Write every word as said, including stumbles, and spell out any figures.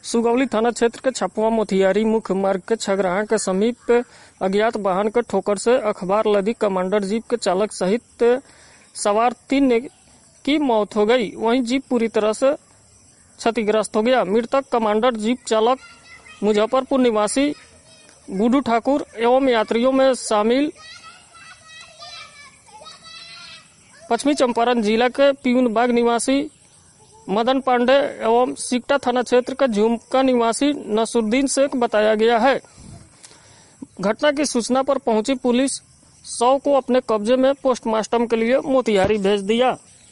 सुगौली थाना क्षेत्र के छपवा मोतिहारी मुख्य मार्ग के छगराहा के समीप अज्ञात वाहन के ठोकर से अखबार लदी कमांडर जीप के चालक सहित सवार तीन की मौत हो गई। वहीं जीप पूरी तरह से क्षतिग्रस्त हो गया। मृतक कमांडर जीप चालक मुजफ्फरपुर निवासी गुड्डू ठाकुर एवं यात्रियों में शामिल पश्चिमी चंपारण जिला के पीयूनबाग निवासी मदन पांडे एवं सिकटा थाना क्षेत्र का झुमका निवासी नसरुद्दीन शेख बताया गया है। घटना की सूचना पर पहुंची पुलिस शव को अपने कब्जे में पोस्टमार्टम के लिए मोतिहारी भेज दिया।